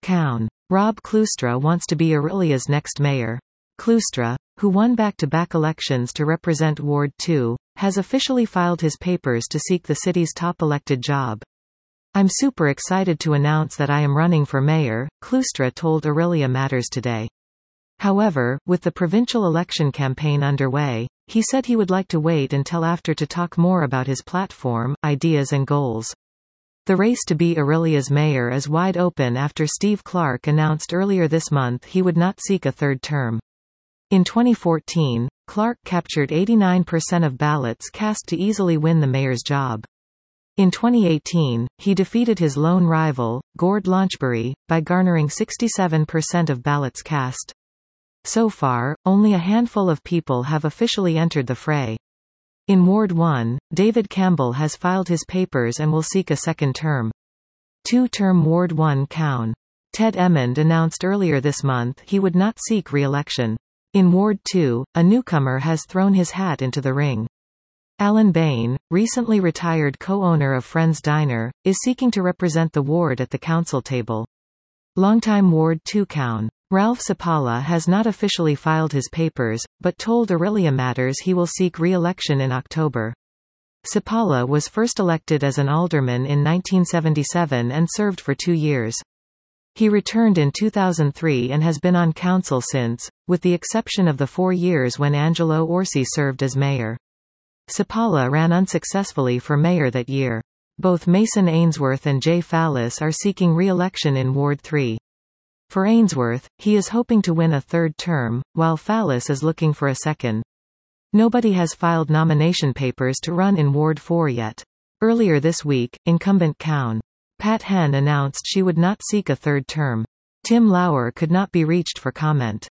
Cown. Rob Cloustra wants to be Orillia's next mayor. Cloustra, who won back-to-back elections to represent Ward 2, has officially filed his papers to seek the city's top elected job. "I'm super excited to announce that I am running for mayor," Cloustra told Orillia Matters today. However, with the provincial election campaign underway, he said he would like to wait until after to talk more about his platform, ideas and goals. The race to be Orillia's mayor is wide open after Steve Clark announced earlier this month he would not seek a third term. In 2014, Clark captured 89% of ballots cast to easily win the mayor's job. In 2018, he defeated his lone rival, Gord Launchbury, by garnering 67% of ballots cast. So far, only a handful of people have officially entered the fray. In Ward 1, David Campbell has filed his papers and will seek a second term. Two-term Ward 1 Cown. Ted Emmond announced earlier this month he would not seek re-election. In Ward 2, a newcomer has thrown his hat into the ring. Alan Bain, recently retired co-owner of Friends Diner, is seeking to represent the ward at the council table. Longtime Ward 2 Cown. Ralph Sapala has not officially filed his papers, but told Orillia Matters he will seek re-election in October. Sapala was first elected as an alderman in 1977 and served for 2 years. He returned in 2003 and has been on council since, with the exception of the 4 years when Angelo Orsi served as mayor. Sapala ran unsuccessfully for mayor that year. Both Mason Ainsworth and Jay Fallis are seeking re-election in Ward 3. For Ainsworth, he is hoping to win a third term, while Fallis is looking for a second. Nobody has filed nomination papers to run in Ward 4 yet. Earlier this week, incumbent Cown. Pat Henn announced she would not seek a third term. Tim Lauer could not be reached for comment.